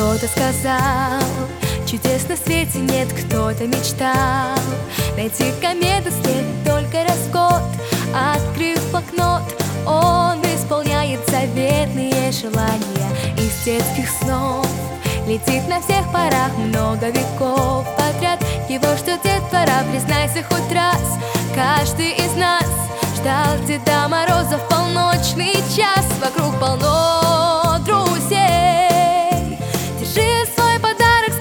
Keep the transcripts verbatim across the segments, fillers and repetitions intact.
Кто-то сказал, чудес на свете нет, кто-то мечтал найти комету след, только раскот. Открыв блокнот, он исполняет заветные желания из детских снов. Летит на всех парах много веков подряд. Его ждет детвора, признайся хоть раз. Каждый из нас ждал Деда Мороза в полночный час. Вокруг полно друзей, держи свой подарок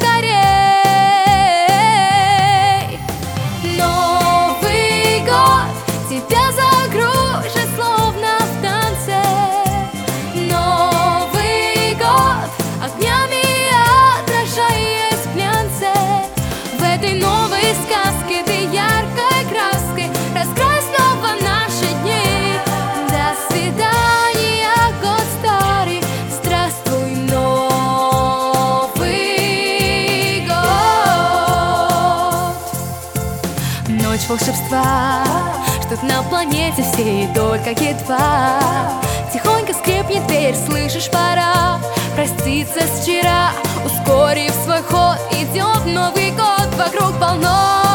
скорей. Новый год тебя загружит словно в танце. Новый год огнями отражаясь в глянце. В этой новой сказке ты яркой краской раскрась снова наши дни. До свидания, год старый, здравствуй, Новый год. Ночь волшебства, чтоб на планете всей только едва. Тихонько скрипнет дверь, слышишь, пора проститься с вчера. Ускорив свой ход, идет Новый год, вокруг полно